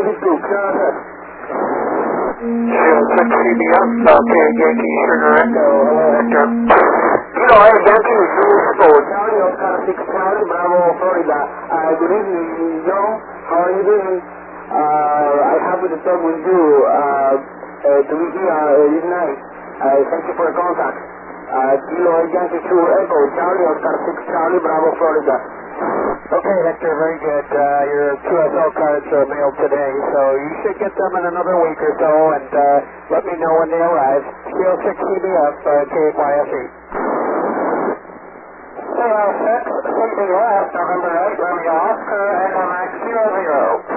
92, clear Shield 6 CBS, Kilo Yankee Sugar Echo, hello Hector. Kilo Yankee Sugar Echo, Charlie Oscar 6 Charlie, Bravo, Florida. Good evening, John. How are you doing? I happy to talk with you to be here this night. Thank you for the contact. Kilo Yankee Sugar Echo, Charlie Oscar 6 Charlie, Bravo, Florida. Okay, Hector, very good. Your QSL cards are mailed today, so you should get them in another week or so, and let me know when they arrive. Kilo 6 CBF, KYSE. Kilo 6 CBF, November 8, Romeo Oscar, Echo Max 00.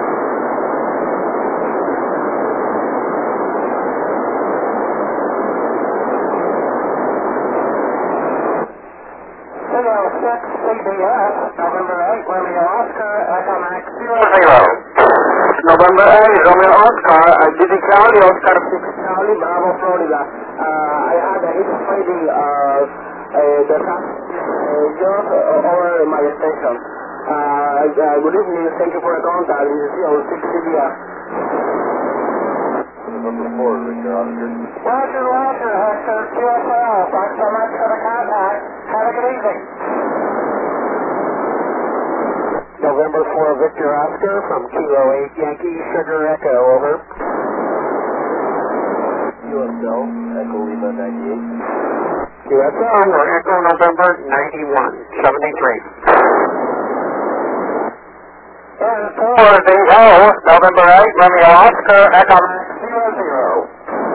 Kilo 6 CBS, November 8, Romeo Oscar, Echo Max 00. November 8, Romeo Oscar, Diddy Charlie, Oscar 6 Charlie, Bravo, Florida. I had a hit trading the job over my station. Good evening, thank you for the contact. This is Kilo 6 CBF. November 4, Victor Oscar. Roger, Hector, QSL. Thanks so much for the contact. Have a good evening. November 4, Victor Oscar from Kilo 8 Yankee Sugar Echo, over. QSL, Echo Lima 98. QSL, or Echo November 91, 73. And 4, Bingo, November 8, Romeo Oscar, Echo 00.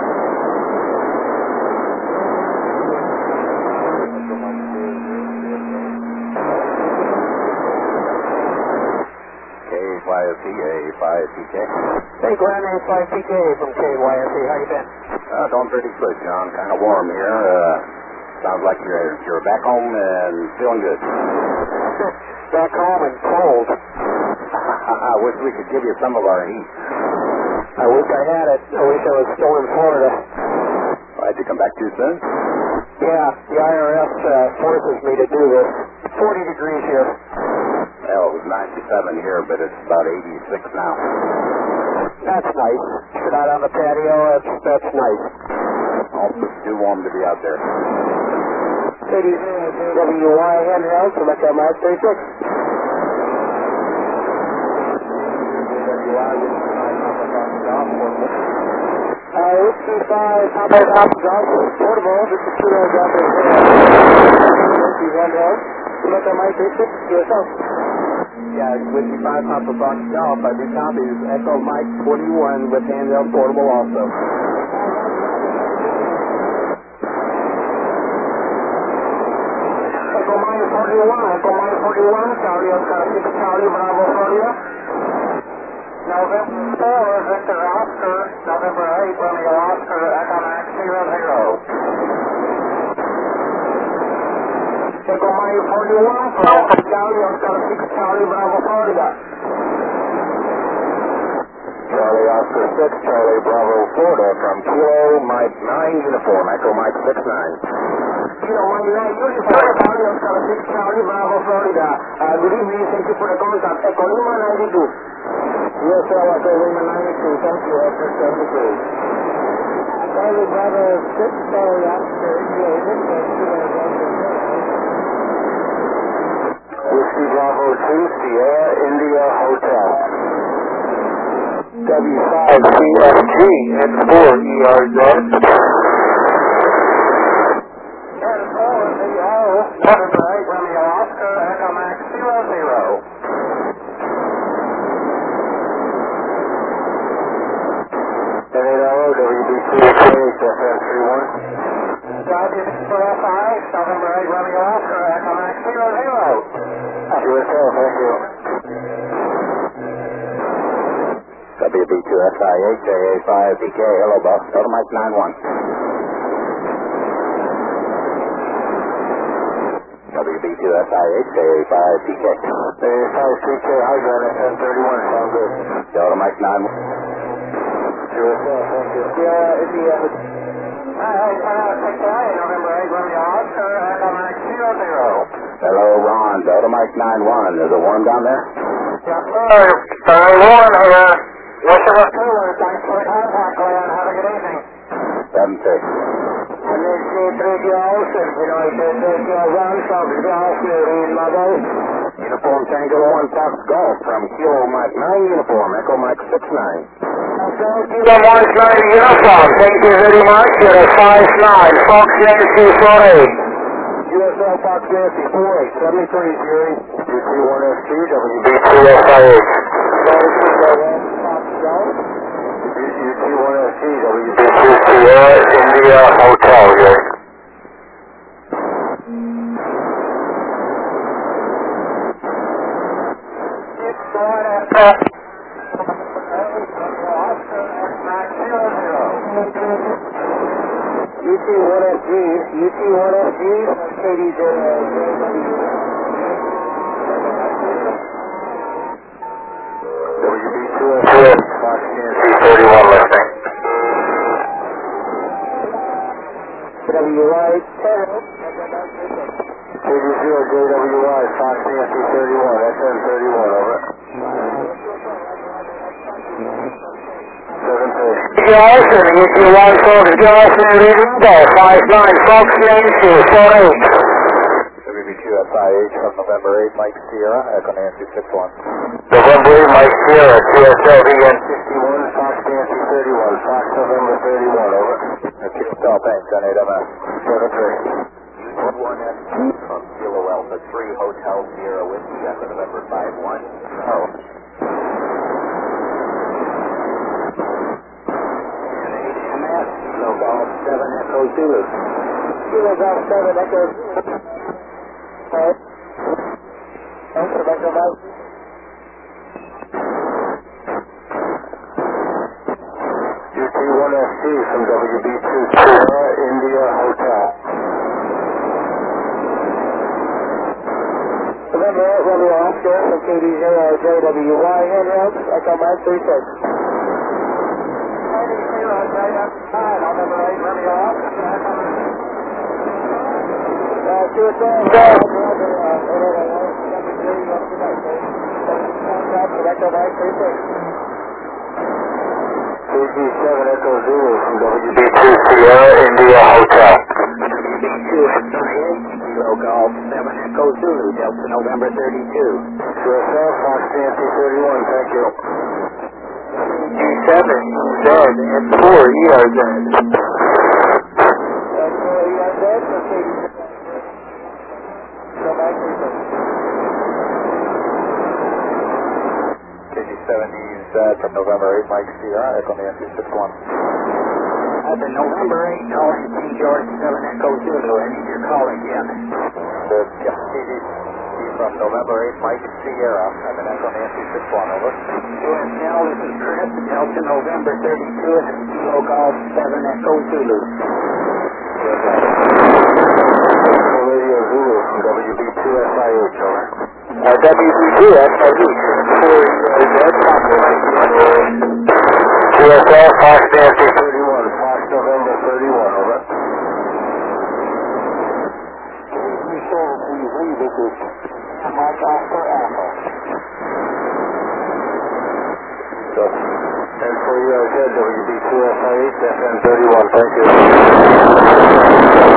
A5PK. Hey Glenn, A5PK from KYSE, how you been? Doing pretty good, John. Kind of warm here. Sounds like you're back home and feeling good. Back home and cold. I wish we could give you some of our heat. I wish I had it. I wish I was still in Florida. Why'd you come back too soon? Yeah, the IRS forces me to do this. 40 degrees here. Well, it was 97 here, but it's about 86 now. That's nice. Sit out on the patio, that's nice. Also, too warm to be out there. WY handheld, select Max 36. Whiskey 5, Papa Golf, portable, this is Kilo Golf. Whiskey handheld, select Max 36, yourself. Yeah, Whiskey 5, Papa Fox Golf. I do copies. Echo Mike 21 with handheld portable also. Echo Mike 41, Charlie Oscar 6 Charlie, Bravo, Florida. November 4, Victor Oscar, November 8, Romeo Oscar, Echo Max 00. Echo Mike 41 from Charlie Oscar 6 Charlie, Bravo, Florida. Charlie Oscar 6, Charlie Bravo, Florida from Kilo Mike 9 Uniform, Echo Mike 69. Kilo Mike 9 Uniform, Charlie Oscar 6 Charlie, Bravo, Florida. Good evening, thank you for the contact. Echo Lima 92. USL Echo Lima 92, thank you, Hector 73. Charlie Bravo 6 Charlie Oscar, Whiskey Bravo 2, Sierra India Hotel. W5CFG, N4 ERZ. N4 VO, November 8, Romeo Oscar, Echo Max 00. WBC FM31. W4FI, November 8, Romeo Oscar, Echo Max 00. QSL, thank you. WB2SIH, AA5PK, hello, boss. Go to Mike 91. WB2SIH, AA5PK. AA5PK, hi, John, FM31, sound good. Go to Mike 91. QSL, thank you. Yeah, if you have a... November 8, Romeo Oscar, Echo Max 00. Hello, Ron. Go to Mike 91. Is it warm down there? Yes, sir. Very warm here. Yes, sir. Thanks for the contact, Leon. Have a good evening. 7-6. And this is 3 Olsen, United 1, Fox Golf, Marine Mother. Uniform Tango 1 Fox Golf from Kilo Mike 9 Uniform, Echo Mike 69. Kilo Mike 9 Uniform, thank you very much. You're a 5-9, Fox Yankee 48. USL Fox Yankee 48, 73, Jerry. UT1SG, WB2 FIH. UT1SG, WB2 Sierra India Hotel, yes. UT1SG, KDJ, WB2SG, Fox Yankee 31 listening. WY 10. KD0JWI, Fox Yankee 31, SN 31, over. 7-3. Johnson, UT1 Fox Johnson, reading go, 5-9, Fox Yankee 48. WB2 FIH from November 8, Mike Sierra, Echo Nancy 61. November 8, Mike Sierra, TSLVN 61, Fox Nancy 31, Fox November 31, over. Kickstar Bank on 8MS. 7-3. UT1SG from Kilo Alpha 3, Hotel Sierra Whiskey, Echo November 5-1. Oh. Kilo Golf 7 Echo Zulu. Kilo Golf 7, Echo Zulu. Thanks for Echo Mike. UT1SG from WB2 Sierra India Hotel. November 8, Rebel Oscar from KD0JWY, handrails, Echo Mike 36. November 8, Rebel Oscar. KG7 Echo Zulu from WB2 Sierra India Hotel. WB2 Kilo Golf 7 Echo Zulu, Delta November 32. QSL Fox Nancy 31, thank you. G7, Z, and 4, ERZ. KG70's from November 8, Mike Sierra, Echo Nancy 61. The November 8 calling King George 7 Echo Zulu. I need your call again. The KG from November 8, Mike Sierra, I'm an Echo Nancy 61, over. USL, this is Chris, Delta November 32, and it's Kilo Golf 7 Echo Zulu. Radio Zulu from WB2 SIH, over. WB2 FIH, 4 QSL Fox Nancy 31, Fox November 31, over. Mike Oscar Alpha. So, and for you, WB2 FIH, FN 31, thank you.